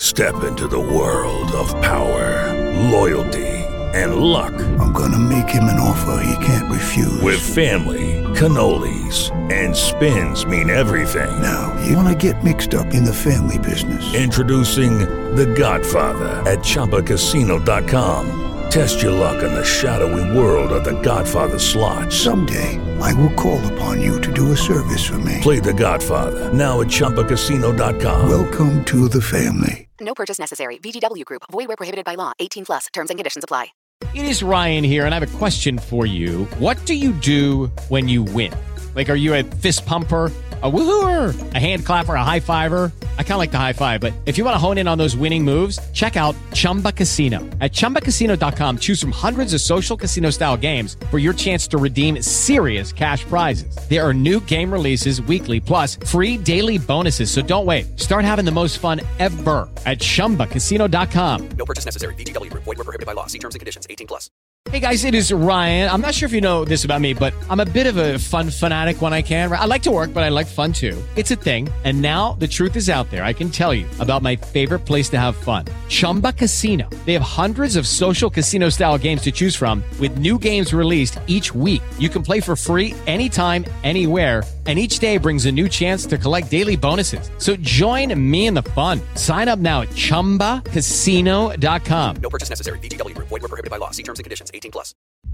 Step into the world of power, loyalty, and luck. I'm gonna make him an offer he can't refuse. With family, cannolis, and spins mean everything. Now, you wanna get mixed up in the family business. Introducing The Godfather at ChumbaCasino.com. Test your luck in the shadowy world of The Godfather slot. Someday, I will call upon you to do a service for me. Play The Godfather now at ChumbaCasino.com. Welcome to the family. No purchase necessary. VGW Group. Void where prohibited by law. 18 plus. Terms and conditions apply. It is Ryan here, and I have a question for you. What do you do when you win? Like, are you a fist pumper, a woohooer, a hand clapper, a high fiver? I kind of like the high five, but if you want to hone in on those winning moves, check out Chumba Casino. At ChumbaCasino.com, choose from hundreds of social casino-style games for your chance to redeem serious cash prizes. There are new game releases weekly, plus free daily bonuses. So don't wait. Start having the most fun ever at ChumbaCasino.com. No purchase necessary. VGW Group. Void where prohibited by law. See terms and conditions. 18 plus. Hey guys, it is Ryan. I'm not sure if you know this about me, but I'm a bit of a fun fanatic when I can. I like to work, but I like fun too. It's a thing. And now the truth is out there. I can tell you about my favorite place to have fun. Chumba Casino. They have hundreds of social casino style games to choose from with new games released each week. You can play for free anytime, anywhere. And each day brings a new chance to collect daily bonuses. So join me in the fun. Sign up now at ChumbaCasino.com. No purchase necessary. VGW Group. Void where prohibited by law. See terms and conditions. 18 plus.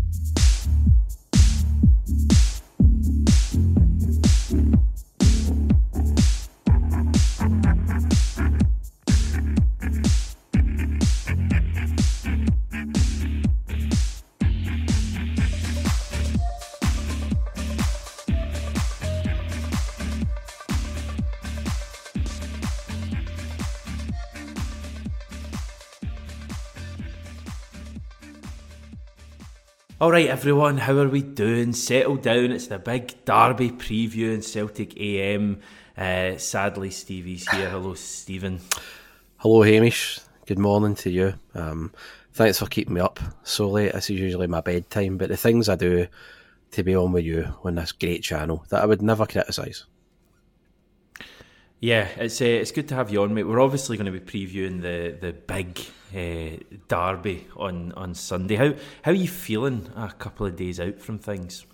Alright everyone, how are we doing? Settle down, it's the big Derby preview in Celtic AM. Sadly Stevie's here. Hello Stephen. Hello Hamish, good morning to you. Thanks for keeping me up so late. This is usually my bedtime, but the things I do to be on with you on this great channel that I would never criticise. Yeah, it's good to have you on, mate. We're obviously going to be previewing the big derby on Sunday. How are you feeling a couple of days out from things?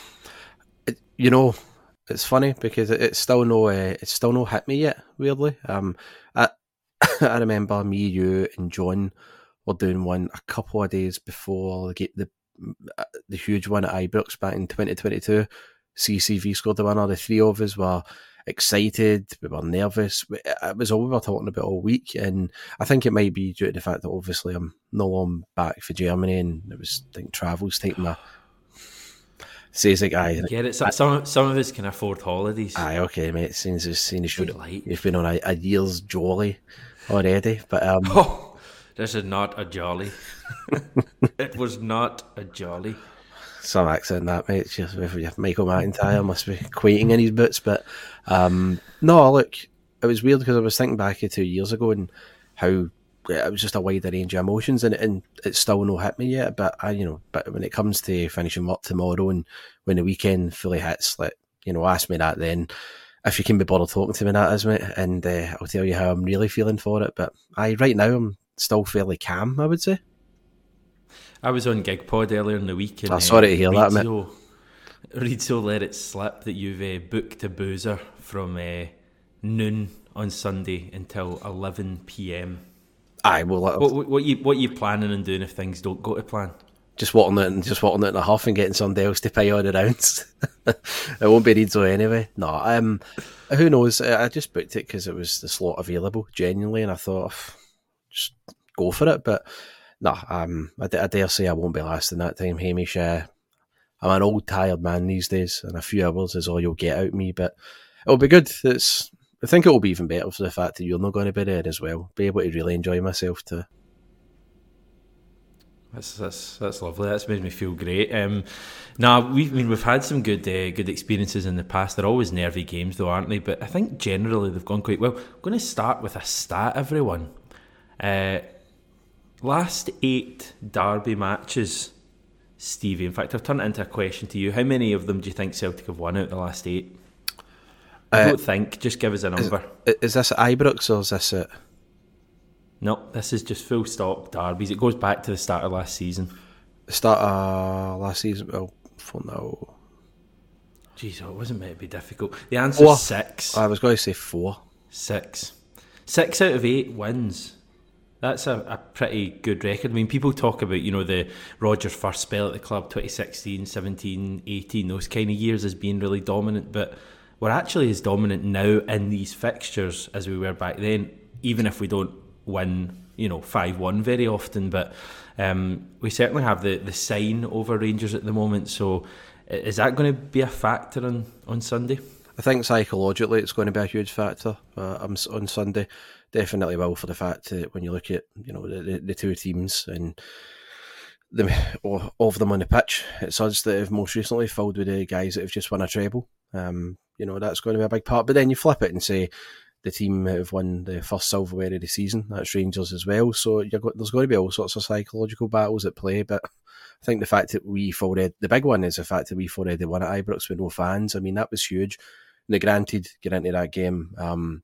It's funny because it's still no hit me yet. Weirdly, I remember me, you, and John were doing one a couple of days before the huge one at Ibrox back in 2022. CCV scored the winner. The three of us were excited, we were nervous. It was all we were talking about all week, and I think it might be due to the fact that obviously I'm no long back for Germany, and it was travels taking my. Says like, aye, get it. Some of us can afford holidays. Aye, okay, mate. Seems you've been on a year's jolly already, but oh, this is not a jolly. It was not a jolly. Some accent that, mate. Just with Michael McIntyre must be quaking in his boots, but no, look, it was weird because I was thinking back 2 years ago and how it was just a wider range of emotions, and it's still no hit me yet. But but when it comes to finishing work tomorrow and when the weekend fully hits, ask me that then. If you can be bothered talking to me, that is, mate, and I'll tell you how I'm really feeling for it. But right now I'm still fairly calm, I would say. I was on GigPod earlier in the week. And, sorry to hear that, mate. Rizzo let it slip that you've booked a boozer from noon on Sunday until 11 p.m. Aye, well, what you planning on doing if things don't go to plan? Just walking it in a huff and getting somebody else to pay all the rounds. It won't be Rizzo anyway. No, who knows? I just booked it because it was the slot available, genuinely, and I thought, just go for it. But no, I dare say I won't be lasting that time, Hamish. I'm an old, tired man these days, and a few hours is all you'll get out of me. But it'll be good. I think it'll be even better for the fact that you're not going to be there as well. Be able to really enjoy myself too. That's lovely. That's made me feel great. We've had some good experiences in the past. They're always nervy games, though, aren't they? But I think generally they've gone quite well. I'm going to start with a stat, everyone. Last 8 derby matches, Stevie. In fact, I've turned it into a question to you. How many of them do you think Celtic have won out of the last 8? I don't think. Just give us a number. Is this at Ibrox or is this at... No, this is just full stop derbies. It goes back to the start of last season. The start of last season, well, for now. Jeez, it wasn't meant to be difficult. The answer is 6. I was going to say 4. 6. 6 out of 8 wins. That's a pretty good record. I mean, people talk about, the Rodgers first spell at the club, 2016, 17, 18, those kind of years as being really dominant, but we're actually as dominant now in these fixtures as we were back then, even if we don't win, 5-1 very often. But we certainly have the sign over Rangers at the moment. So is that going to be a factor on Sunday? I think psychologically it's going to be a huge factor on Sunday. Definitely will, for the fact that when you look at the two teams and of them on the pitch, it's us that have most recently filled with the guys that have just won a treble. That's going to be a big part. But then you flip it and say the team that have won the first silverware of the season, that's Rangers as well. So there's going to be all sorts of psychological battles at play. But I think the fact that the big one is the fact that we've already won at Ibrox with no fans. I mean, that was huge. Now, granted, get into that game.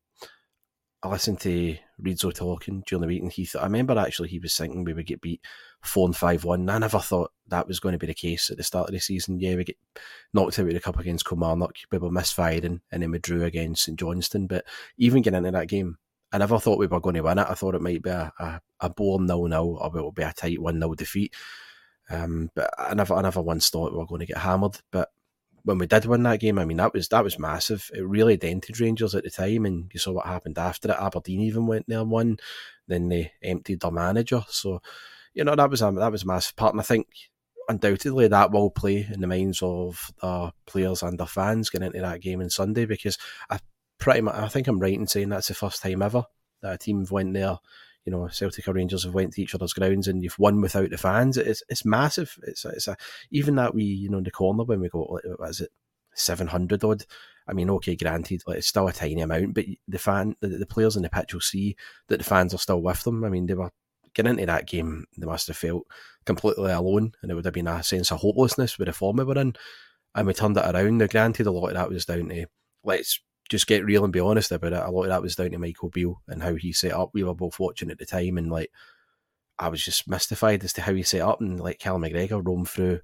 I listened to Rizzo talking during the week, and I remember actually he was thinking we would get beat 4-5-1. I never thought that was going to be the case at the start of the season. Yeah, we get knocked out of the cup against Kilmarnock, we were misfiring, and then we drew against St Johnstone. But even getting into that game, I never thought we were going to win it. I thought it might be a boring 0-0, or it would be a tight 1-0 defeat. But I never once thought we were going to get hammered. But when we did win that game, I mean, that was massive. It really dented Rangers at the time, and you saw what happened after it. Aberdeen even went there and won. Then they emptied their manager. So, that was a massive part. And I think undoubtedly that will play in the minds of the players and their fans getting into that game on Sunday, because I think I'm right in saying that's the first time ever that a team went there. Celtic or Rangers have went to each other's grounds and you've won without the fans. It's massive. It's even that in the corner when we got, what is it, 700 odd. I mean, okay, granted, it's still a tiny amount, but the players in the pitch will see that the fans are still with them. I mean, they were getting into that game, they must have felt completely alone, and it would have been a sense of hopelessness with the form we were in, and we turned it around. Now, granted, a lot of that was down to, let's just get real and be honest about it, a lot of that was down to Michael Beale and how he set up. We were both watching at the time, and I was just mystified as to how he set up, and Callum McGregor roamed through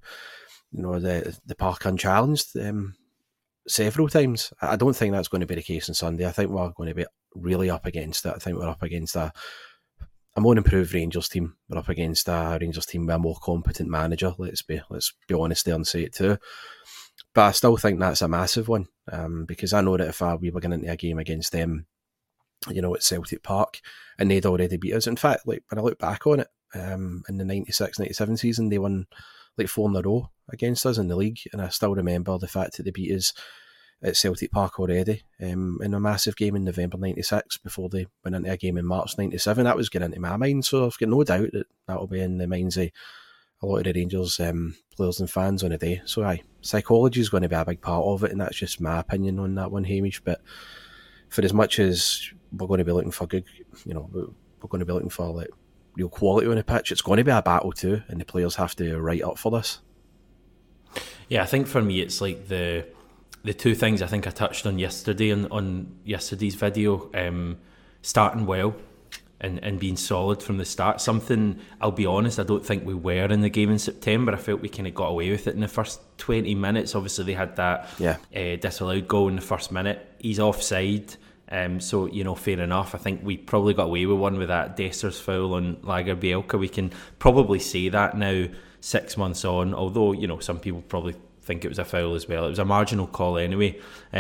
the park unchallenged several times. I don't think that's going to be the case on Sunday. I think we're going to be really up against it. I think we're up against a more improved Rangers team. We're up against a Rangers team with a more competent manager. Let's be honest there and say it too. But I still think that's a massive one, because I know that if we were getting into a game against them, at Celtic Park, and they'd already beat us. In fact, when I look back on it, in the 96-97 season, they won 4 in a row against us in the league, and I still remember the fact that they beat us at Celtic Park already in a massive game in November 96 before they went into a game in March 97. That was getting into my mind, so I've got no doubt that will be in the minds of a lot of the Rangers players and fans on the day. So psychology is going to be a big part of it, and that's just my opinion on that one, Hamish. But for as much as we're going to be looking for good, we're going to be looking for real quality on the pitch, it's going to be a battle too, and the players have to write up for this. Yeah, I think for me it's the two things I think I touched on yesterday on yesterday's video, starting well and being solid from the start. Something, I'll be honest, I don't think we were in the game in September. I felt we kind of got away with it in the first 20 minutes. Obviously they had that disallowed goal in the first minute. He's offside, so fair enough. I think we probably got away with one with that Dessers foul on Lagerbielke. We can probably say that now 6 months on, although some people probably think it was a foul as well. It was a marginal call anyway.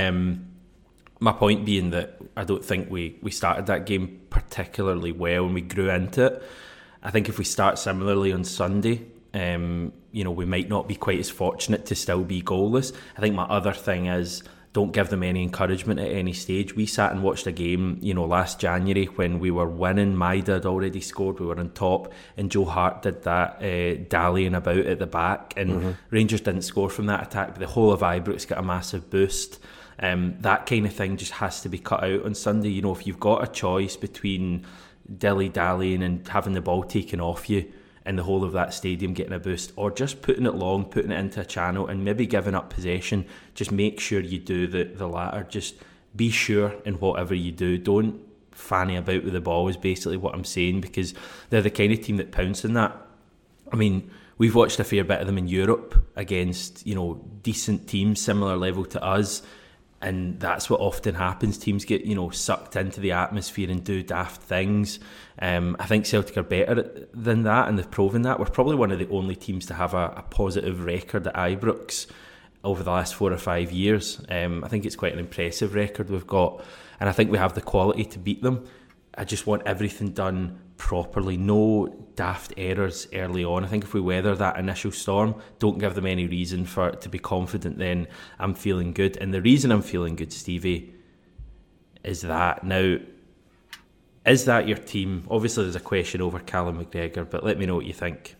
My point being that I don't think we started that game particularly well, and we grew into it. I think if we start similarly on Sunday, we might not be quite as fortunate to still be goalless. I think my other thing is, don't give them any encouragement at any stage. We sat and watched a game, last January when we were winning. Maida had already scored, we were on top, and Joe Hart did that dallying about at the back, and Rangers didn't score from that attack, but the whole of Ibrox got a massive boost. That kind of thing just has to be cut out on Sunday. If you've got a choice between dilly-dallying and having the ball taken off you and the whole of that stadium getting a boost, or just putting it long, putting it into a channel and maybe giving up possession, just make sure you do the latter. Just be sure in whatever you do. Don't fanny about with the ball is basically what I'm saying, because they're the kind of team that pounce on that. I mean, we've watched a fair bit of them in Europe against, decent teams, similar level to us, and that's what often happens. Teams get, sucked into the atmosphere and do daft things. I think Celtic are better than that, and they've proven that. We're probably one of the only teams to have a positive record at Ibrox over the last 4 or 5 years. I think it's quite an impressive record we've got, and I think we have the quality to beat them. I just want everything done properly, no daft errors early on. I think if we weather that initial storm, don't give them any reason for it to be confident, then I'm feeling good. And the reason I'm feeling good, Stevie, is that now, is that your team? Obviously there's a question over Callum McGregor, but let me know what you think.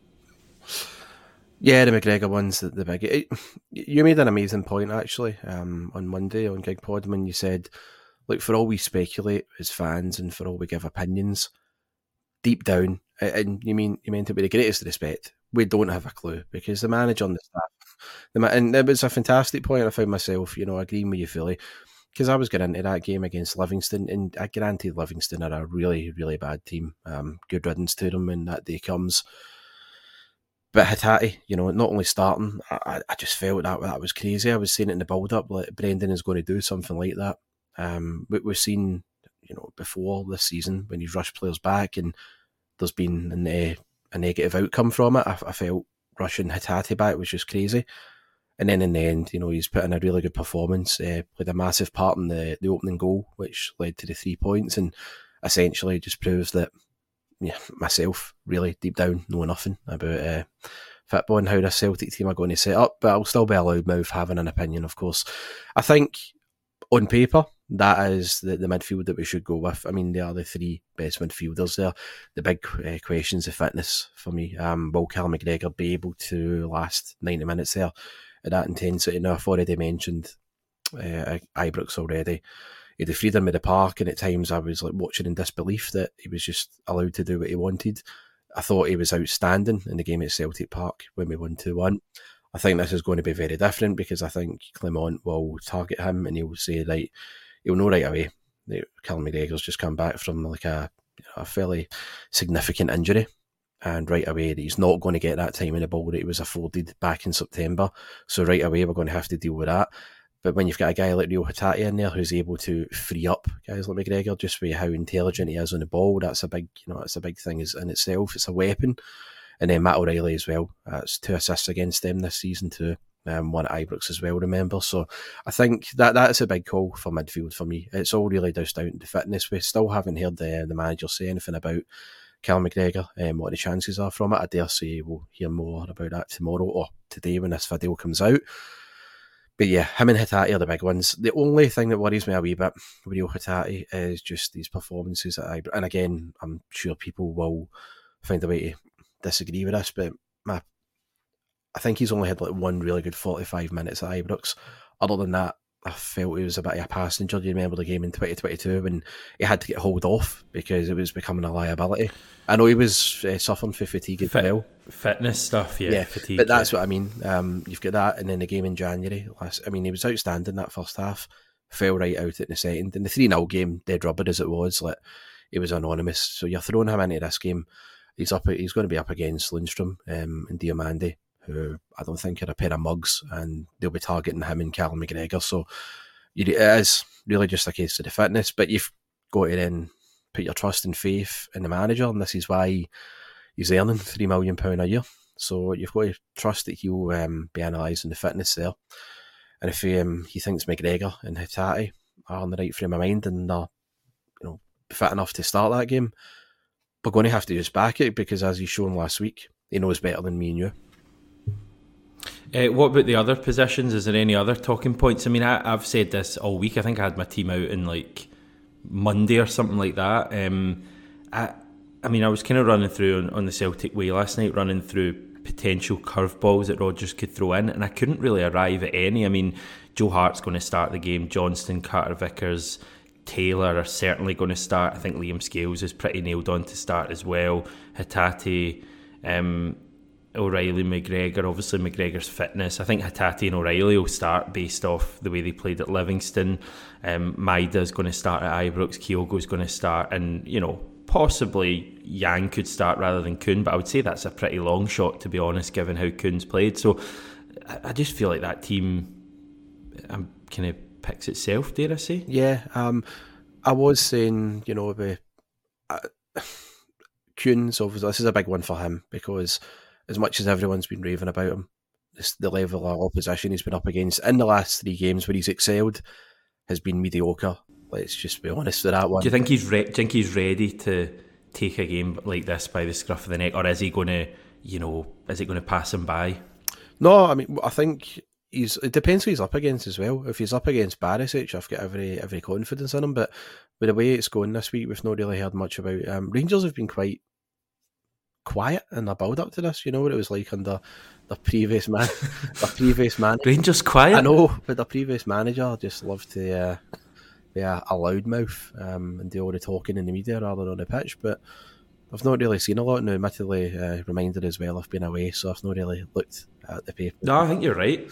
Yeah, the McGregor one's the big. You made an amazing point actually on Monday on Gig Pod when you said, look, for all we speculate as fans and for all we give opinions, deep down, and you meant it with the greatest respect, we don't have a clue, because the manager on the staff, and it was a fantastic point. I found myself, agreeing with you fully, because I was getting into that game against Livingston, and I guarantee Livingston are a really, really bad team. Good riddance to them when that day comes. But Hatate, not only starting, I just felt that was crazy. I was saying it in the build-up, like Brendan is going to do something like that. We've seen, before this season when he's rushed players back and there's been a negative outcome from it. I felt rushing Hatate back was just crazy. And then in the end, he's put in a really good performance, played a massive part in the opening goal, which led to the 3 points, and essentially just proves that, myself, really deep down, know nothing about football and how the Celtic team are going to set up, but I'll still be a loudmouth having an opinion, of course. I think, on paper, that is the midfield that we should go with. I mean, they are the 3 best midfielders there. The big question's the fitness for me. Will Callum McGregor be able to last 90 minutes there at that intensity? Now, I've already mentioned Ibrox already. He had the freedom of the park, and at times I was like watching in disbelief that he was just allowed to do what he wanted. I thought he was outstanding in the game at Celtic Park when we won 2-1. I think this is going to be very different, because I think Clement will target him and he'll say, right, he'll know right away that Callum McGregor's just come back from like a fairly significant injury, and right away that he's not going to get that time in the ball that he was afforded back in September. So right away we're going to have to deal with that. But when you've got a guy like Rio Hatate in there who's able to free up guys like McGregor just with how intelligent he is on the ball, that's a big thing in itself. It's a weapon. And then Matt O'Reilly as well. That's 2 assists against them this season too. One at Ibrox as well, remember. So I think that's a big call for midfield for me. It's all really down to fitness. We still haven't heard the manager say anything about Callum McGregor, what the chances are from it. I dare say we'll hear more about that tomorrow or today when this video comes out. But yeah, him and Hatate are the big ones. The only thing that worries me a wee bit with Rio Hatate is just these performances at Ibrox. And again, I'm sure people will find a way to disagree with us, but I think he's only had like one really good 45 minutes at Ibrox. Other than that, I felt he was a bit of a passenger. Do you remember the game in 2022 when he had to get hauled off because it was becoming a liability? I know he was suffering from fatigue as well. Fitness stuff, yeah. Fatigue, but that's what I mean. You've got that, and then the game in January. He was outstanding that first half. Fell right out in the second. In the 3-0 game, dead rubber as it was, like it was anonymous. So you're throwing him into this game. He's going to be up against Lundstrom and Diomande, who I don't think are a pair of mugs, and they'll be targeting him and Callum McGregor. So it is really just a case of the fitness, but you've got to then put your trust and faith in the manager, and this is why he's earning £3 million a year. So you've got to trust that he'll be analysing the fitness there. And if he thinks McGregor and Hatate are in the right frame of mind and they're fit enough to start that game, we're going to have to just back it, because as he's shown last week, he knows better than me and you. What about the other positions? Is there any other talking points? I mean, I've said this all week. I think I had my team out in like Monday or something like that. I mean, I was kind of running through on the Celtic way last night, running through potential curveballs that Rodgers could throw in, and I couldn't really arrive at any. I mean, Joe Hart's going to start the game. Johnston, Carter Vickers, Taylor are certainly going to start. I think Liam Scales is pretty nailed on to start as well. Hatate, O'Reilly, McGregor. Obviously McGregor's fitness. I think Hatate and O'Reilly will start based off the way they played at Livingston. Maida's going to start at Ibrox. Kyogo's going to start, and possibly Yang could start rather than Kuhn, but I would say that's a pretty long shot, to be honest, given how Kuhn's played. So I just feel like that team kind of picks itself, dare I say. Yeah, I was saying, Kuhn's obviously, this is a big one for him, because as much as everyone's been raving about him, the level of opposition he's been up against in the last 3 games where he's excelled has been mediocre. Let's just be honest with that one. Do you think he's ready to take a game like this by the scruff of the neck, or is he going to pass him by? No, I mean, I think it depends who he's up against as well. If he's up against Barisic, I've got every confidence in him. But with the way it's going this week, we've not really heard much about. Rangers have been quite quiet in their build up to this. You know what it was like under the previous manager. Rangers quiet. I know, but the previous manager just loved to be a loudmouth and do all the talking in the media rather than on the pitch. But I've not really seen a lot now. Admittedly, reminded as well, I've been away, so I've not really looked at the paper. No, I think you're right.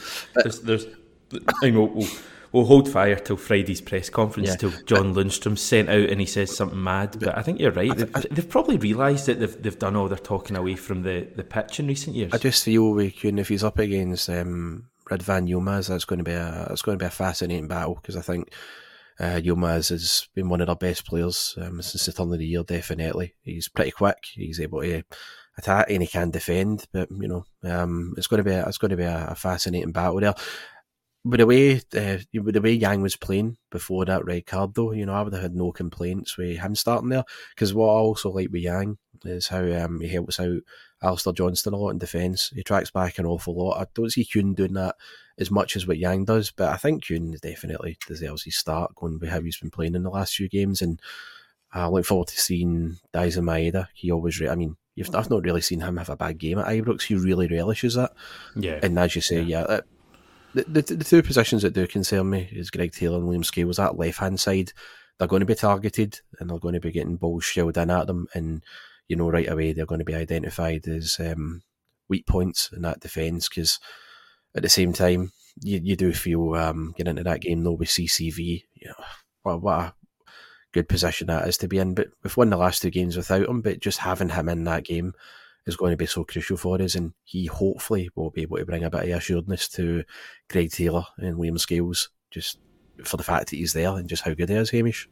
We'll hold fire till Friday's press conference, till John Lundstrom's sent out and he says something mad. But I think you're right. They've probably realised that they've done all their talking away from the pitch in recent years. I just feel we can, if he's up against Radvan Yilmaz, that's going to be a fascinating battle, because I think Yilmaz has been one of their best players since the turn of the year. Definitely, he's pretty quick. He's able to attack and he can defend. But it's going to be a fascinating battle there. But the way Yang was playing before that red card, though, I would have had no complaints with him starting there. Because what I also like with Yang is how he helps out Alistair Johnston a lot in defence. He tracks back an awful lot. I don't see Kuhn doing that as much as what Yang does, but I think Kuhn definitely deserves his start, going with how he's been playing in the last few games. And I look forward to seeing Daizen Maeda. I've not really seen him have a bad game at Ibrox. He really relishes that. Yeah. And as you say, the two positions that do concern me is Greg Taylor and Liam Scales. That left-hand side, they're going to be targeted and they're going to be getting balls shelled in at them, and right away they're going to be identified as weak points in that defence, because at the same time you do feel getting into that game though with CCV, what a good position that is to be in. But we've won the last 2 games without him, but just having him in that game is going to be so crucial for us, and he hopefully will be able to bring a bit of assuredness to Greg Taylor and Liam Scales, just for the fact that he's there and just how good he is, Hamish.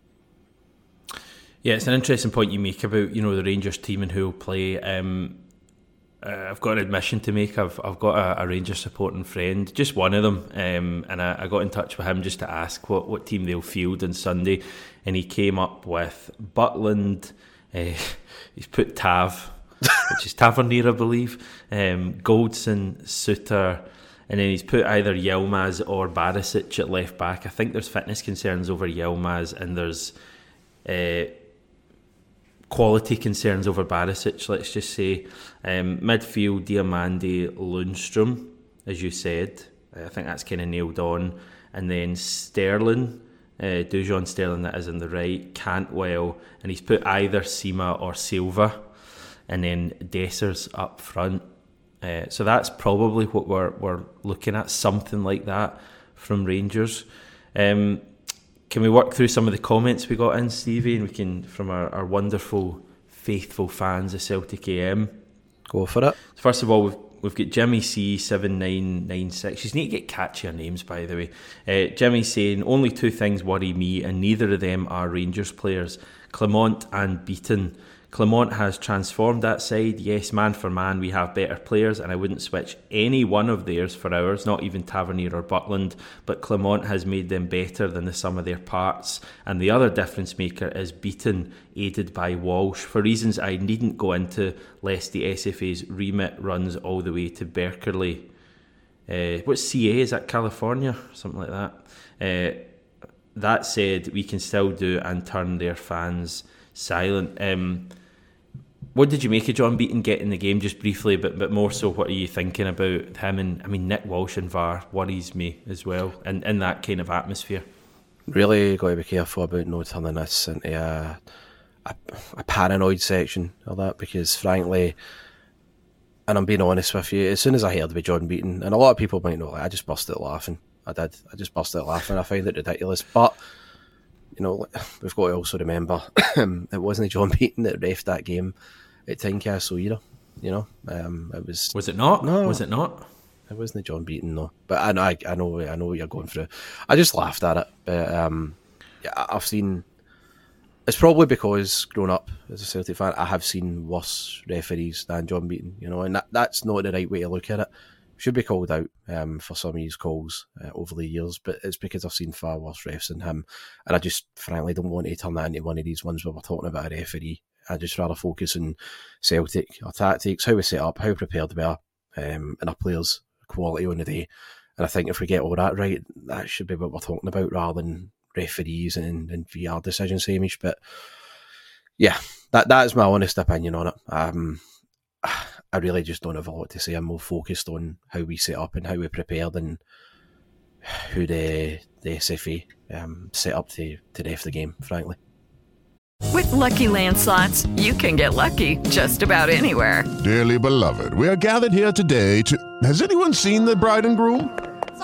Yeah, it's an interesting point you make about the Rangers team and who will play. I've got an admission to make. I've got a Rangers supporting friend, just one of them, and I got in touch with him just to ask what team they'll field on Sunday, and he came up with Butland. He's put Tav, which is Tavernier, I believe, Goldson, Suter, and then he's put either Yilmaz or Barisic at left back. I think there's fitness concerns over Yilmaz, and there's quality concerns over Barisic, let's just say. Midfield, Diamandi, Lundstrom, as you said. I think that's kind of nailed on. And then Sterling, Dujon Sterling, that is on the right, Cantwell, and he's put either Sima or Silva, and then Dessers up front. So that's probably what we're looking at, something like that from Rangers. Can we work through some of the comments we got in, Stevie, and we can, from our wonderful, faithful fans of Celtic AM? Go for it. First of all, we've got Jimmy C7996. You need to get catchier names, by the way. Jimmy saying, only 2 things worry me, and neither of them are Rangers players: Clement and Beaton. Clement has transformed that side. Yes, man for man, we have better players, and I wouldn't switch any one of theirs for ours, not even Tavernier or Butland, but Clement has made them better than the sum of their parts. And the other difference maker is Beaton, aided by Walsh. For reasons I needn't go into, lest the SFA's remit runs all the way to Berkeley. What's CA? Is that California? Something like that. That said, we can still do and turn their fans silent. What did you make of John Beaton getting the game, just briefly, but more so, what are you thinking about him? And I mean, Nick Walsh and VAR worries me as well, and in that kind of atmosphere. Really got to be careful about not turning this into a paranoid section of that, because frankly, And I'm being honest with you, as soon as I heard about John Beaton, and a lot of people might know, I just busted laughing. I did. I just busted laughing. I find it ridiculous. But, you know, we've got to also remember, it wasn't John Beaton that reffed that game at Tynecastle either. You know, it was. Was it not? No, was it not? It wasn't John Beaton, no. But I know what you're going through. I just laughed at it. But yeah, I've seen. It's probably because growing up as a Celtic fan, I have seen worse referees than John Beaton. You know, and that's not the right way to look at it. Should be called out for some of his calls over the years, but it's because I've seen far worse refs than him, and I just frankly don't want to turn that into one of these ones where we're talking about a referee. I just rather focus on Celtic, our tactics, how we set up, how prepared we are, and our players' quality on the day. And I think if we get all that right, that should be what we're talking about rather than referees and VR decisions, Hamish. But yeah, that is my honest opinion on it. I really just don't have a lot to say. I'm more focused on how we set up and how we prepared and who the SFA set up to ref the game, frankly. With Lucky Land Slots, you can get lucky just about anywhere. Dearly beloved, we are gathered here today to... Has anyone seen the bride and groom?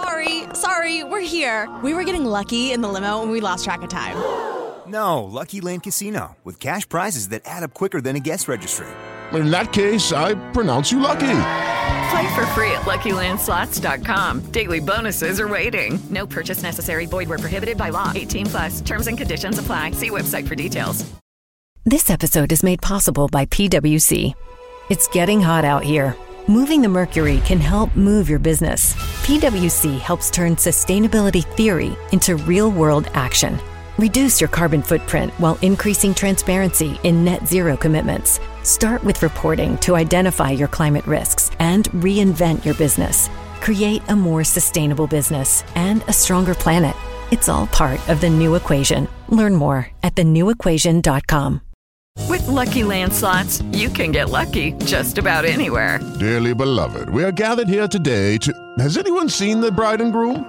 Sorry, we're here. We were getting lucky in the limo and we lost track of time. No, Lucky Land Casino, with cash prizes that add up quicker than a guest registry. In that case, I pronounce you lucky. Play for free at LuckyLandSlots.com. Daily bonuses are waiting. No purchase necessary. Void where prohibited by law. 18+. Terms and conditions apply. See website for details. This episode is made possible by PwC. It's getting hot out here. Moving the mercury can help move your business. PwC helps turn sustainability theory into real-world action. Reduce your carbon footprint while increasing transparency in net zero commitments. Start with reporting to identify your climate risks and reinvent your business. Create a more sustainable business and a stronger planet. It's all part of The New Equation. Learn more at thenewequation.com. With Lucky Land Slots, you can get lucky just about anywhere. Dearly beloved, we are gathered here today to... Has anyone seen the bride and groom?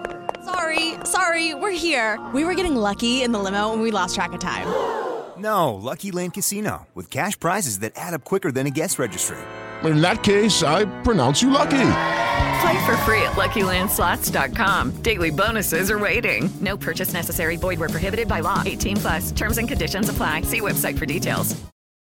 Sorry, we're here. We were getting lucky in the limo and we lost track of time. No, Lucky Land Casino, with cash prizes that add up quicker than a guest registry. In that case, I pronounce you lucky. Play for free at LuckyLandSlots.com. Daily bonuses are waiting. No purchase necessary. Void where prohibited by law. 18+. Terms and conditions apply. See website for details.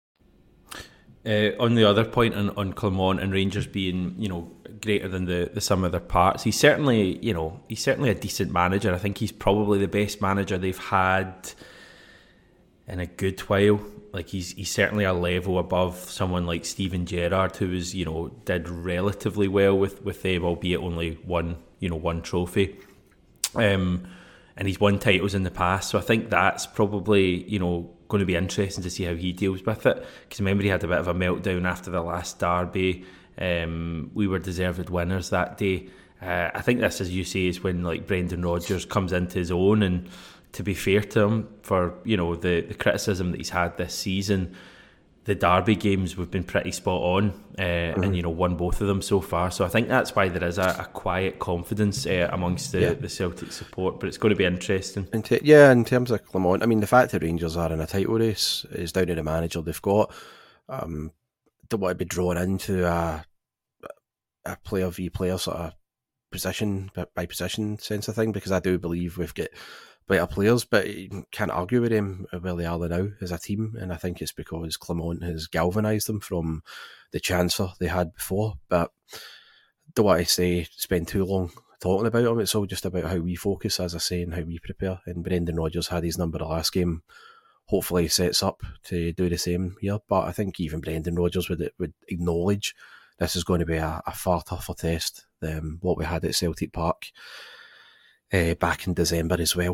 On the other point on Clement and Rangers being, you know, greater than the sum of their parts, he's certainly a decent manager. I think he's probably the best manager they've had in a good while. Like he's certainly a level above someone like Steven Gerrard, who was, you know, did relatively well with them, albeit only one trophy. And he's won titles in the past, so I think that's probably, you know, going to be interesting to see how he deals with it. Because remember, he had a bit of a meltdown after the last derby. We were deserved winners that day. I think this, as you say, is when like Brendan Rodgers comes into his own. And to be fair to him, for, you know, the criticism that he's had this season, the derby games we've been pretty spot on, and, you know, won both of them so far. So I think that's why there is a quiet confidence amongst the Celtic support. But it's going to be interesting. In terms of Clement, I mean, the fact that Rangers are in a title race is down to the manager they've got. Don't want to be drawn into a player v player sort of position by position sense of thing, because I do believe we've got better players, but you can't argue with them where they are now as a team, and I think it's because Clement has galvanised them from the chancer they had before. But don't want to spend too long talking about them. It's all just about how we focus, as I say, and how we prepare. And Brendan Rodgers had his number the last game. Hopefully sets up to do the same here. But I think even Brendan Rodgers would acknowledge this is going to be a far tougher test than what we had at Celtic Park back in December as well.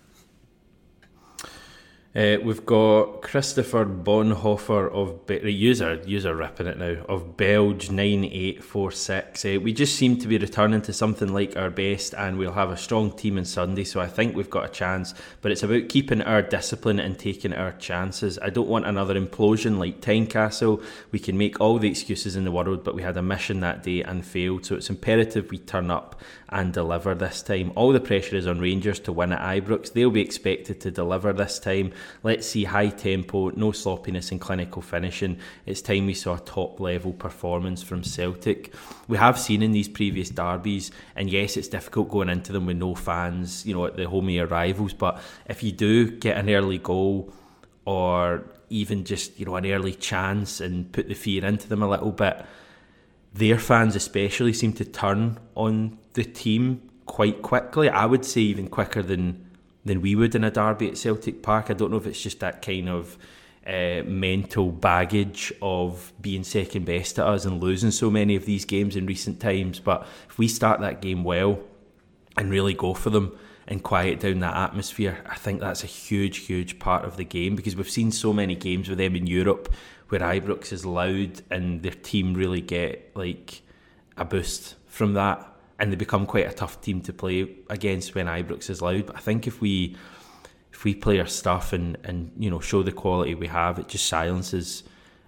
We've got Christopher Bonhoeffer of user ripping it now, of Belge 9846. We just seem to be returning to something like our best, and we'll have a strong team on Sunday, so I think we've got a chance. But it's about keeping our discipline and taking our chances. I don't want another implosion like Tynecastle. We can make all the excuses in the world, but we had a mission that day and failed, so it's imperative we turn up and deliver this time. All the pressure is on Rangers to win at Ibrox. They'll be expected to deliver this time. Let's see high tempo, no sloppiness and clinical finishing. It's time we saw a top level performance from Celtic. We have seen in these previous derbies, and yes, it's difficult going into them with no fans, at the home of your rivals, but if you do get an early goal or even just an early chance and put the fear into them a little bit, their fans especially seem to turn on the team quite quickly. I would say even quicker than we would in a derby at Celtic Park. I don't know if it's just that kind of mental baggage of being second best at us and losing so many of these games in recent times, but if we start that game well and really go for them and quiet down that atmosphere, I think that's a huge part of the game, because we've seen so many games with them in Europe where Ibrox is loud and their team really get like a boost from that, and they become quite a tough team to play against when Ibrox is loud. But I think if we play our stuff and show the quality we have, it just silences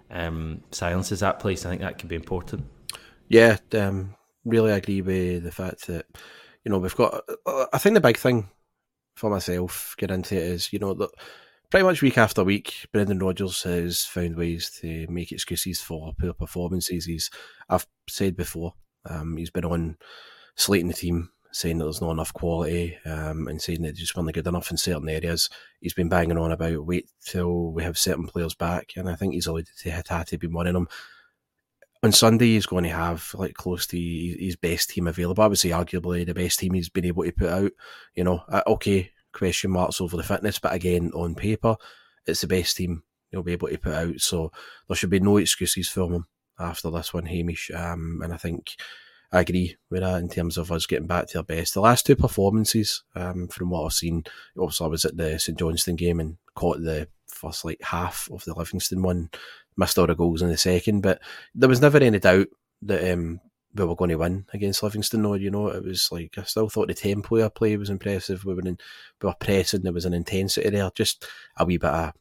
that place. I think that could be important. Yeah, really agree with the fact that we've got. I think the big thing for myself getting into it is that pretty much week after week, Brendan Rodgers has found ways to make excuses for poor performances. I've said before, he's been on slating the team, saying that there's not enough quality, and saying that they just weren't good enough in certain areas. He's been banging on about wait till we have certain players back, and I think he's alluded to Hatate being one of them. On Sunday, he's going to have close to his best team available. I would say arguably the best team he's been able to put out. Okay, question marks over the fitness, but again, on paper, it's the best team he'll be able to put out. So there should be no excuses for him after this one, Hamish. And I think I agree with that in terms of us getting back to our best. The last two performances, from what I've seen, obviously I was at the St Johnstone game and caught the first half of the Livingston one, missed all the goals in the second, but there was never any doubt that we were going to win against Livingston. Though, it was I still thought the tempo of play was impressive. We were pressing, there was an intensity there, just a wee bit of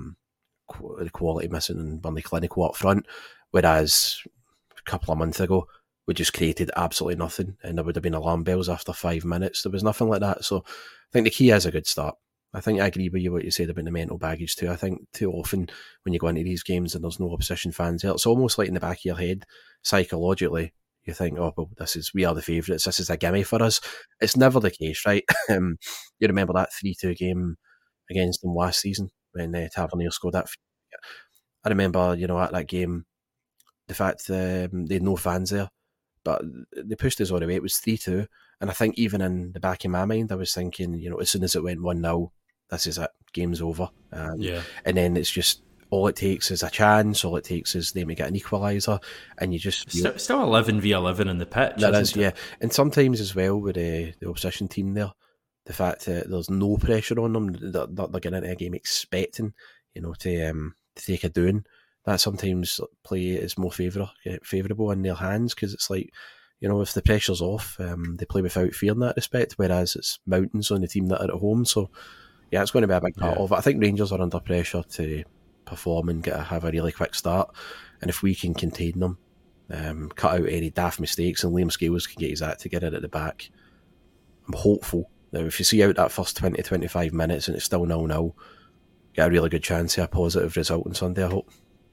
quality missing and Burnley clinical up front, whereas a couple of months ago we just created absolutely nothing and there would have been alarm bells after 5 minutes. There was nothing like that. So I think the key is a good start. I think I agree with you what you said about the mental baggage too. I think too often when you go into these games and there's no opposition fans there, it's almost like in the back of your head, psychologically, you think, oh, well, we are the favourites, this is a gimme for us. It's never the case, right? You remember that 3-2 game against them last season when Tavernier scored that. I remember, at that game, the fact that they had no fans there, but they pushed us all the way. It was 3-2. And I think even in the back of my mind, I was thinking, as soon as it went 1-0, this is it, game's over. And then it's just, all it takes is a chance, all it takes is them to get an equaliser, and you just... Still 11v11 in the pitch, that is, yeah. And sometimes as well with the opposition team there, the fact that there's no pressure on them, they're getting into a game expecting, to take a doing, that sometimes play is more favourable in their hands, because it's if the pressure's off, they play without fear in that respect, whereas it's mountains on the team that are at home. So, yeah, it's going to be a big part of it. I think Rangers are under pressure to perform and have a really quick start, and if we can contain them, cut out any daft mistakes, and Liam Scales can get his act together at the back, I'm hopeful that if you see out that first 20-25 minutes and it's still 0-0, get a really good chance of a positive result on Sunday, I hope.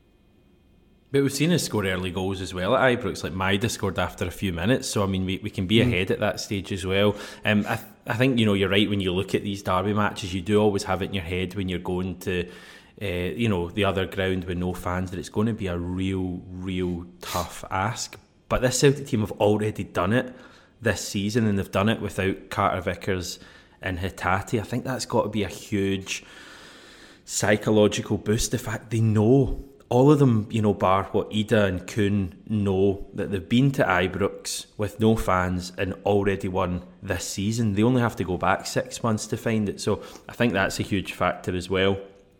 But we've seen us score early goals as well at Ibrox. Maida scored after a few minutes, so I mean we can be ahead at that stage as well. I think you're right when you look at these derby matches. You do always have it in your head when you're going to the other ground with no fans that it's going to be a real tough ask. But this Celtic team have already done it this season, and they've done it without Carter Vickers and Hatate. I think that's got to be a huge psychological boost. The fact they know. All of them, bar what Ida and Kuhn know, that they've been to Ibrox with no fans and already won this season. They only have to go back 6 months to find it. So I think that's a huge factor as well.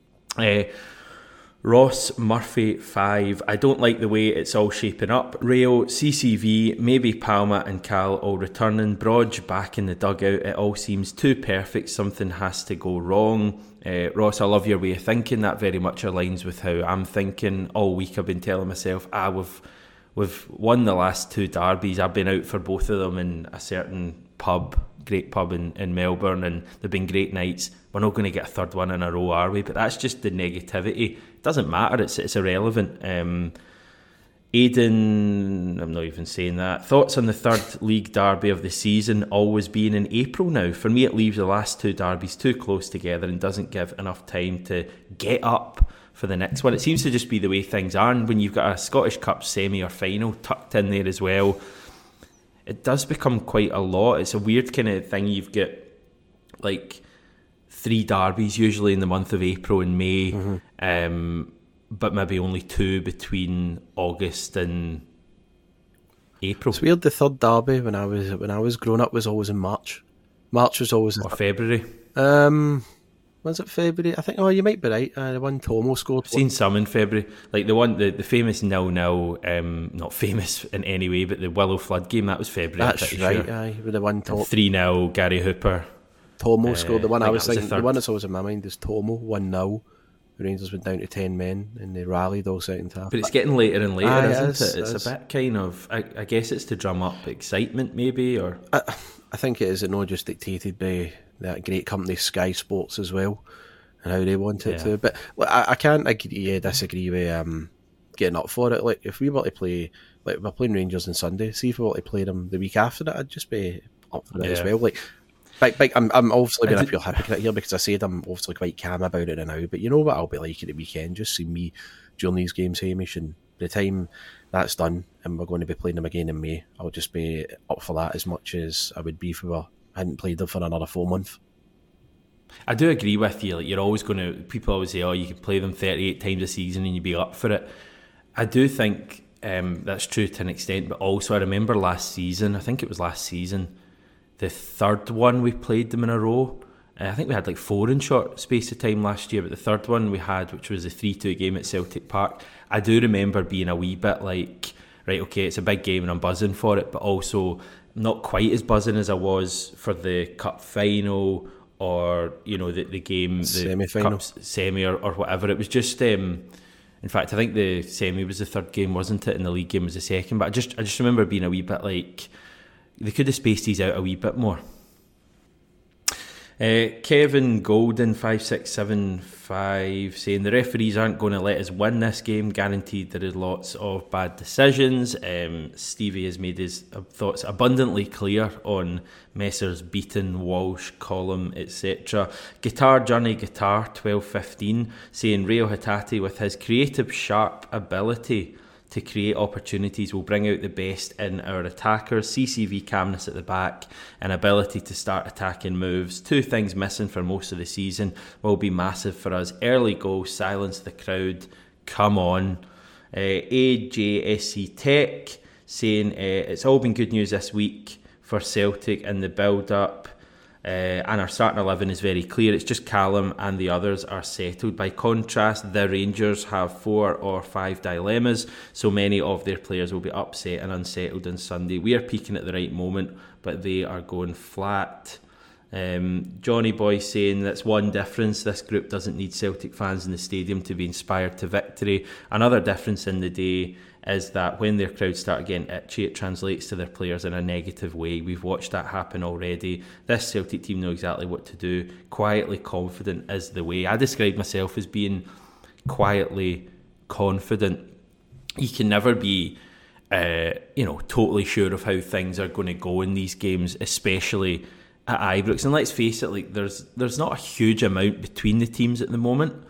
Ross Murphy 5. I don't like the way it's all shaping up. Rayo, CCV, maybe Palma and Cal all returning. Brodge back in the dugout. It all seems too perfect. Something has to go wrong. Ross, I love your way of thinking. That very much aligns with how I'm thinking. All week I've been telling myself, we've won the last two derbies. I've been out for both of them in a certain pub great pub in Melbourne, and there've been great nights. We're not going to get a third one in a row, are we? But that's just the negativity. It doesn't matter. It's irrelevant. Aidan, I'm not even saying that. Thoughts on the third league derby of the season always being in April now? For me, it leaves the last two derbies too close together and doesn't give enough time to get up for the next one. It seems to just be the way things are, and when you've got a Scottish Cup semi or final tucked in there as well, it does become quite a lot. It's a weird kind of thing. You've got like 3 derbies usually in the month of April and May, but maybe only 2 between August and April. It's weird. The third derby when I was growing up was always in March. March was always or February. Was it February? I think. Oh, you might be right. The one Tomo scored. I've seen some in February, like the famous 0-0. Not famous in any way, but the Willow Flood game, that was February. That's right. Sure. Aye, with the one 3-0. Gary Hooper. Tomo scored. The one I was thinking. The one that's always in my mind is Tomo 1-0. The Rangers went down to 10 men and they rallied all second half. But it's getting later and later, isn't it? It's a bit kind of, I guess it's to drum up excitement maybe, or... I think it is not just dictated by that great company Sky Sports as well and how they want it to. But I can't disagree with getting up for it. Like if we were to play, like we're playing Rangers on Sunday, see if we were to play them the week after that, I'd just be up for it as well. Like, I'm obviously being a pure hypocrite here because I said I'm obviously quite calm about it now, but you know what I'll be like at the weekend, just see me during these games, Hamish, and by the time that's done and we're going to be playing them again in May, I'll just be up for that as much as I would be if I hadn't played them for another 4 months. I do agree with you. Like you're always going to, people always say, oh, you can play them 38 times a season and you'd be up for it. I do think that's true to an extent, but also I remember last season, I think it was last season, the third one we played them in a row. I think we had like 4 in short space of time last year, but the third one we had, which was the 3-2 game at Celtic Park, I do remember being a wee bit like, right, okay, it's a big game and I'm buzzing for it, but also not quite as buzzing as I was for the cup final or, you know, the game, the semi-final, cup semi or whatever. It was just, in fact, I think the semi was the third game, wasn't it? And the league game was the second. But I just remember being a wee bit like, they could have spaced these out a wee bit more. Kevin Golden 5675 saying the referees aren't going to let us win this game, guaranteed there is lots of bad decisions. Stevie has made his thoughts abundantly clear on Messrs Beaton, Walsh, Collum, etc. Guitar Journey Guitar 1215 saying Rio Hatate with his creative sharp ability to create opportunities will bring out the best in our attackers. CCV calmness at the back and ability to start attacking moves. 2 things missing for most of the season will be massive for us. Early goal, silence the crowd. Come on. AJSC Tech saying it's all been good news this week for Celtic in the build-up. And our starting 11 is very clear. It's just Callum and the others are settled. By contrast, the Rangers have 4 or 5 dilemmas, so many of their players will be upset and unsettled on Sunday. We are peaking at the right moment, but they are going flat. Johnny Boy saying that's one difference. This group doesn't need Celtic fans in the stadium to be inspired to victory. Another difference in the day is that when their crowds start getting itchy, it translates to their players in a negative way. We've watched that happen already. This Celtic team know exactly what to do. Quietly confident is the way. I describe myself as being quietly confident. You can never be totally sure of how things are going to go in these games, especially at Ibrox. And let's face it, like there's not a huge amount between the teams at the moment.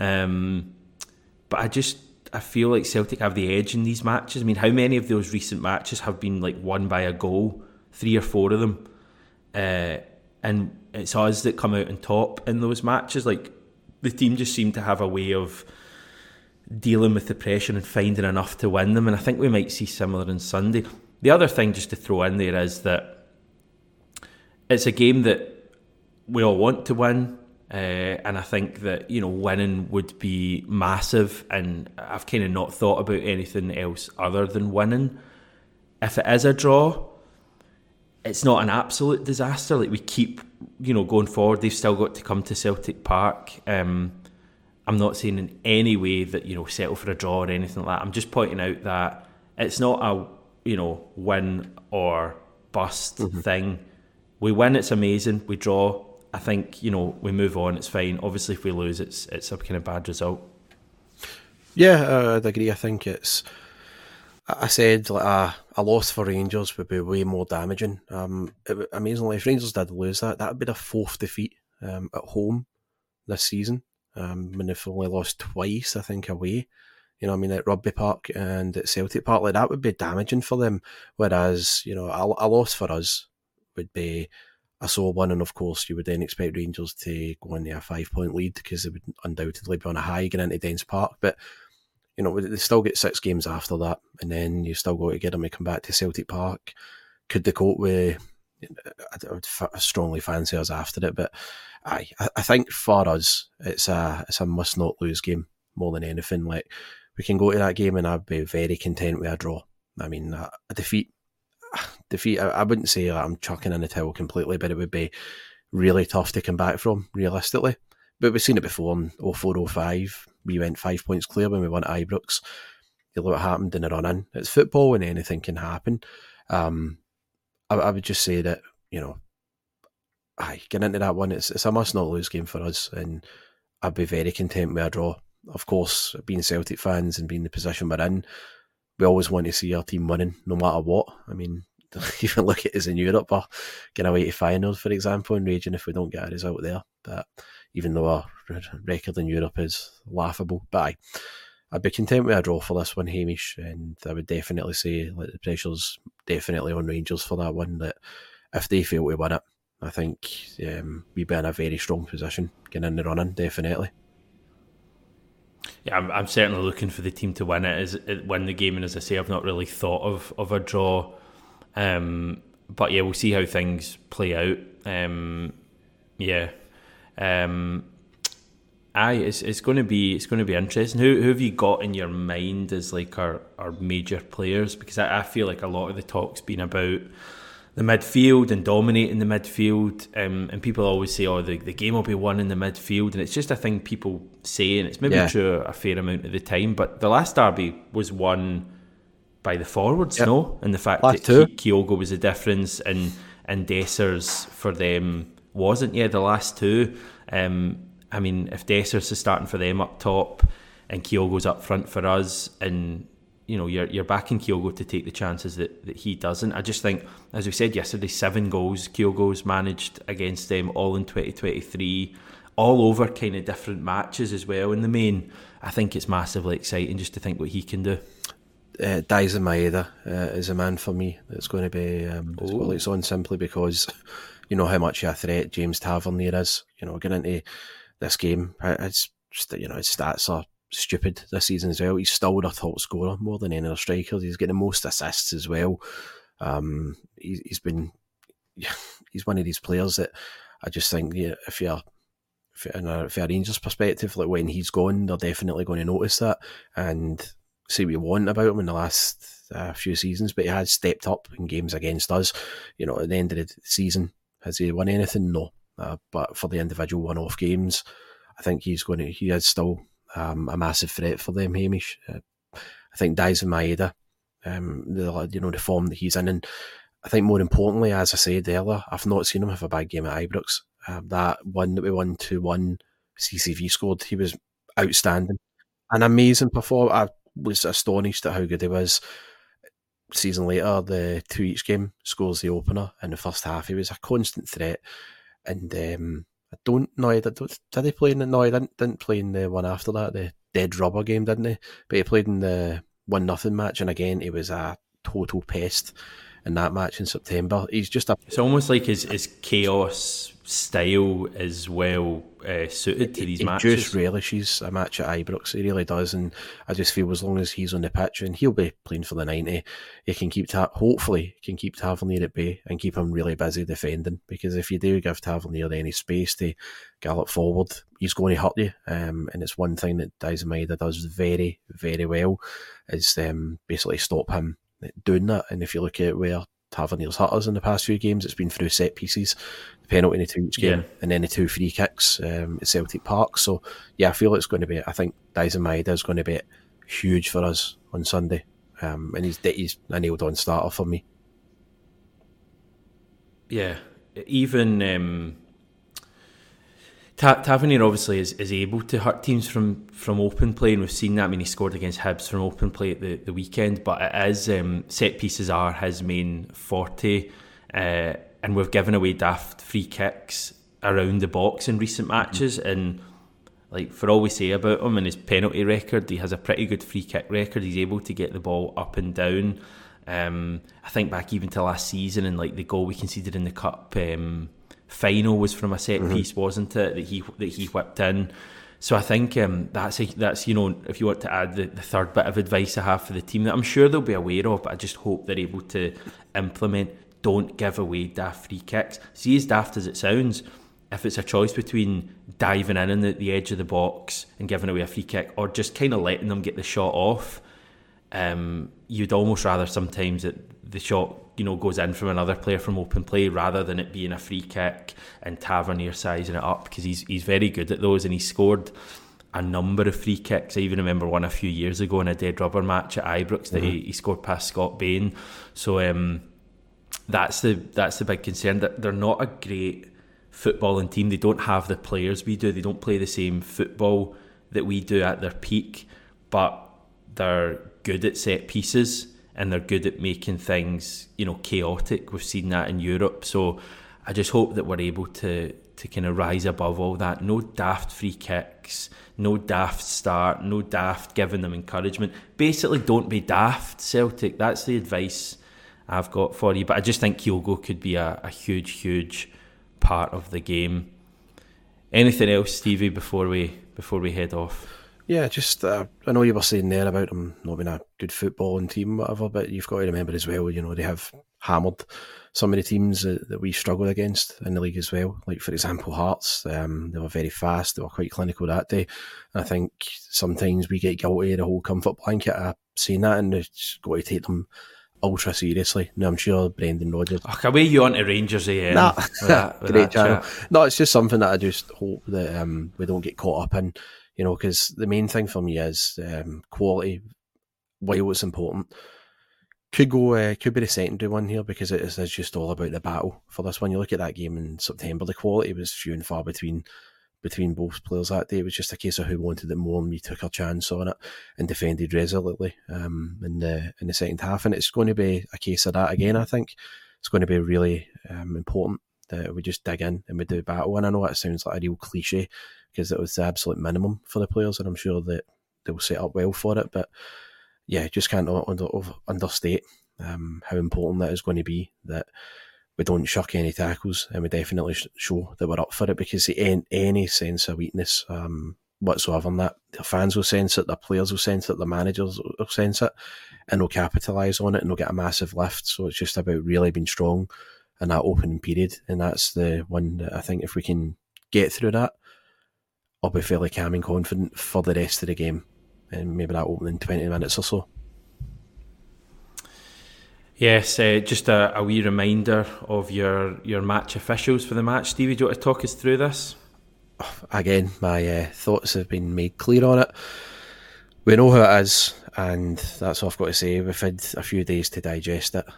But I feel like Celtic have the edge in these matches. I mean, how many of those recent matches have been like won by a goal? 3 or 4 of them. And it's us that come out on top in those matches. Like, the team just seem to have a way of dealing with the pressure and finding enough to win them. And I think we might see similar on Sunday. The other thing just to throw in there is that it's a game that we all want to win. And I think that, winning would be massive, and I've kind of not thought about anything else other than winning. If it is a draw, it's not an absolute disaster. Like, we keep, going forward. They've still got to come to Celtic Park. I'm not saying in any way that, settle for a draw or anything like that. I'm just pointing out that it's not a, win or bust thing. we win, it's amazing. We draw, I think, we move on, it's fine. Obviously, if we lose, it's a kind of bad result. Yeah, I'd agree. I think I said like a loss for Rangers would be way more damaging. Amazingly, if Rangers did lose that would be their 4th defeat at home this season. When they've only lost twice, I think, away. At Rugby Park and at Celtic Park, like that would be damaging for them. Whereas, a loss for us would be a sore one, and of course, you would then expect Rangers to go into a 5-point lead because they would undoubtedly be on a high going into Dens Park. But they still get 6 games after that, and then you still got to get them to come back to Celtic Park. Could they cope with? I would strongly fancy us after it, but I think for us, it's a must not lose game more than anything. Like, we can go to that game and I'd be very content with a draw. I mean, a defeat. I wouldn't say I'm chucking in the towel completely, but it would be really tough to come back from realistically. But we've seen it before in 04-05. We went 5 points clear when we won at Ibrox. You look what happened in the run-in. It's football and anything can happen. I would just say that, getting into that one, it's a must-not-lose game for us, and I'd be very content with a draw. Of course, being Celtic fans and being the position we're in, we always want to see our team winning, no matter what. I mean, even look at us in Europe, or getting away to finals, for example, and raging if we don't get a result there. But even though our record in Europe is laughable, but I'd be content with a draw for this one, Hamish, and I would definitely say the pressure's definitely on Rangers for that one, that if they fail to win it, I think we'd be in a very strong position getting in the running, definitely. Yeah, I'm certainly looking for the team to win win the game, and as I say, I've not really thought of a draw. But yeah, we'll see how things play out. It's going to be interesting. Who have you got in your mind as like our major players? Because I feel like a lot of the talk's been about the midfield and dominating the midfield, and people always say, "Oh, the game will be won in the midfield," and it's just a thing people say, and it's maybe true a fair amount of the time. But the last derby was won by the forwards, no? And the fact that Kyogo was the difference, and Dessers for them wasn't. Yeah, the last two. I mean, if Dessers is starting for them up top and Kyogo's up front for us, and you're backing Kyogo to take the chances that he doesn't. I just think, as we said yesterday, 7 goals Kyogo's managed against them, all in 2023, all over kind of different matches as well. In the main, I think it's massively exciting just to think what he can do. Daizen Maeda is a man for me that's going to be well, it's on simply because how much of a threat James Tavernier is. Getting into this game, it's just, his stats are stupid this season as well. He's still their top scorer more than any other strikers. He's getting the most assists as well. He's one of these players that I just think, if you're from a Rangers perspective, like when he's gone, they're definitely going to notice that and say what you want about him in the last few seasons, but he has stepped up in games against us. At the end of the season, has he won anything? No. But for the individual one-off games, I think he is still a massive threat for them, Hamish. I think Daizen Maeda, the form that he's in, and I think more importantly, as I said earlier, I've not seen him have a bad game at Ibrox. That one that we won 2-1, CCV scored. He was outstanding, an amazing performance. I was astonished at how good he was. Season later, the 2 each game scores the opener. In the first half, he was a constant threat. And I don't know, did he play in the... No, he didn't play in the one after that, the Dead Rubber game, didn't he? But he played in the 1-0 match, and again, he was a total pest in that match in September. He's just It's almost like his chaos style is well suited to these matches. He just relishes a match at Ibrox, he really does, and I just feel as long as he's on the pitch, and he'll be playing for the 90, he can hopefully keep Tavernier at bay and keep him really busy defending, because if you do give Tavernier any space to gallop forward, he's going to hurt you, and it's one thing that Daizen Maeda does very, very well, is basically stop him doing that. And if you look at where Tavernier's hurt us in the past few games, it's been through set pieces, the penalty in the 2 each game, and then the 2 free kicks at Celtic Park. So yeah, I feel it's going to be, I think Daizen Maeda is going to be huge for us on Sunday, and he's a nailed on starter for me. Yeah, even Tavernier obviously is able to hurt teams from open play, and we've seen that. I mean, he scored against Hibs from open play at the weekend, but it is set pieces are his main forte, and we've given away daft free kicks around the box in recent matches, and like, for all we say about him and his penalty record, he has a pretty good free kick record. He's able to get the ball up and down. I think back even to last season, and like the goal we conceded in the cup final was from a set piece, wasn't it? That he whipped in. So I think that's if you want to add the third bit of advice I have for the team that I'm sure they'll be aware of, but I just hope they're able to implement. Don't give away daft free kicks. See, as daft as it sounds, if it's a choice between diving in the edge of the box and giving away a free kick, or just kind of letting them get the shot off, you'd almost rather sometimes that the shot goes in from another player from open play rather than it being a free kick and Tavernier sizing it up, because he's very good at those, and he scored a number of free kicks. I even remember one a few years ago in a dead rubber match at Ibrox that he scored past Scott Bain. So that's the big concern, that they're not a great footballing team. They don't have the players we do. They don't play the same football that we do at their peak, but they're good at set pieces and they're good at making things chaotic. We've seen that in Europe, so I just hope that we're able to kind of rise above all that. No daft free kicks, no daft start, no daft giving them encouragement. Basically, don't be daft, Celtic. That's the advice I've got for you. But I just think Kyogo could be a huge part of the game. Anything else, Stevie, before we head off? Yeah, just I know you were saying there about them not being a good footballing team, whatever, but you've got to remember as well, they have hammered some of the teams that we struggle against in the league as well. Like, for example, Hearts, they were very fast, they were quite clinical that day. And I think sometimes we get guilty of the whole comfort blanket of saying that, and it's got to take them ultra seriously. Now, I'm sure Brendan Rodgers... away you on to Rangers again. Nah, with great channel. chat. No, it's just something that I just hope that we don't get caught up in, because the main thing for me is quality, while it's important, could be the secondary one here, because it is just all about the battle for this one. You look at that game in September, the quality was few and far between both players that day. It was just a case of who wanted it more, and we took our chance on it and defended resolutely in the second half. And it's going to be a case of that again. I think it's going to be really important that we just dig in and we do battle. And I know it sounds like a real cliche, because it was the absolute minimum for the players, and I'm sure that they'll set up well for it. But yeah, just can't understate how important that is going to be, that we don't shuck any tackles, and we definitely show that we're up for it, because any sense of weakness whatsoever in that, the fans will sense it, the players will sense it, the managers will sense it, and they'll capitalise on it, and they'll get a massive lift. So it's just about really being strong in that opening period, and that's the one that I think if we can get through that, I'll be fairly calm and confident for the rest of the game, and maybe that opening 20 minutes or so. Yes, just a wee reminder of your match officials for the match. Stevie, do you want to talk us through this? Again, my thoughts have been made clear on it. We know who it is, and that's all I've got to say. We've had a few days to digest it.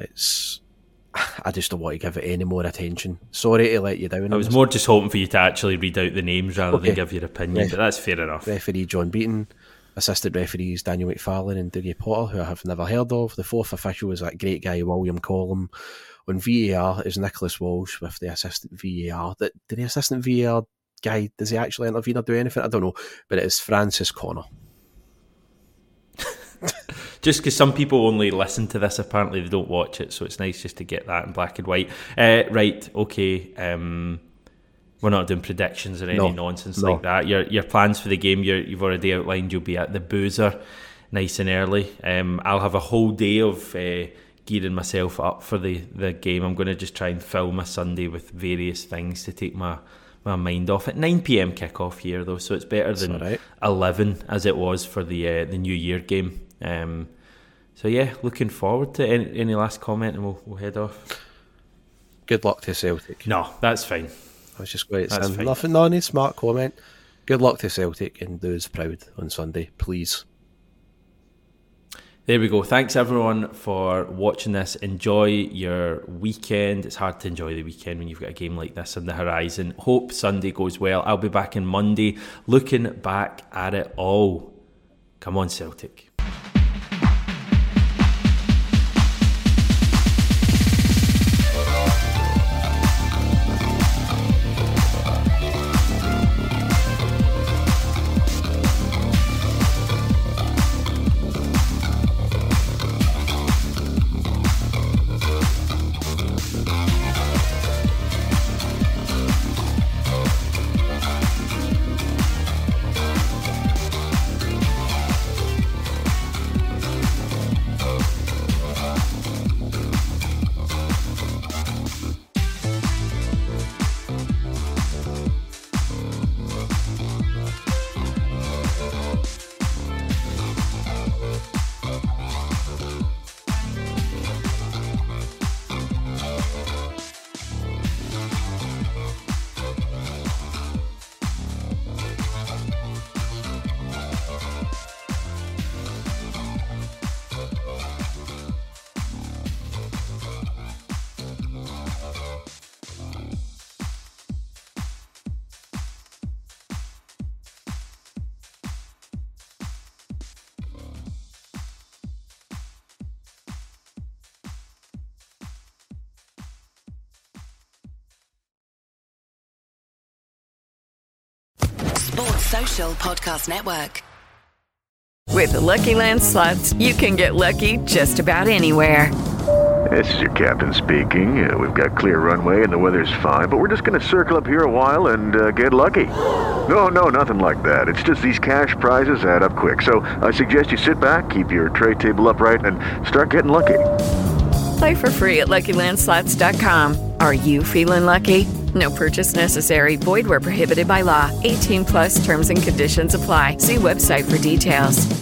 I just don't want to give it any more attention. Sorry to let you down. I was more just hoping for you to actually read out the names rather than give your opinion, but that's fair enough. Referee John Beaton, assistant referees Daniel McFarlane and Dougie Potter, who I have never heard of. The fourth official is that great guy William Collum. On VAR is Nicholas Walsh with the assistant VAR. Did the assistant VAR guy, does he actually intervene or do anything? I don't know, but it is Francis Connor. Just because some people only listen to this, apparently they don't watch it, so it's nice just to get that in black and white. Right, okay. We're not doing predictions or any nonsense like that. Your plans for the game, you've already outlined. You'll be at the Boozer nice and early. I'll have a whole day of gearing myself up for the game. I'm going to just try and fill my Sunday with various things to take my mind off. At 9 p.m 'kickoff here though, so it's better than 11 as it was for the New Year game. So yeah, looking forward to it. Any last comment and we'll head off. Good luck to Celtic. No, that's fine. I was just going to say nothing, no, any smart comment. Good luck to Celtic and do us proud on Sunday, please. There we go. Thanks everyone for watching this. Enjoy your weekend. It's hard to enjoy the weekend when you've got a game like this on the horizon. Hope Sunday goes well. I'll be back on Monday looking back at it all. Come on, Celtic. Sports Social Podcast Network. With the Lucky Land Slots, you can get lucky just about anywhere. This is your captain speaking. We've got clear runway and the weather's fine, but we're just going to circle up here a while and get lucky. No, nothing like that. It's just these cash prizes add up quick. So I suggest you sit back, keep your tray table upright, and start getting lucky. Play for free at LuckyLandSlots.com. Are you feeling lucky? No purchase necessary. Void where prohibited by law. 18+ terms and conditions apply. See website for details.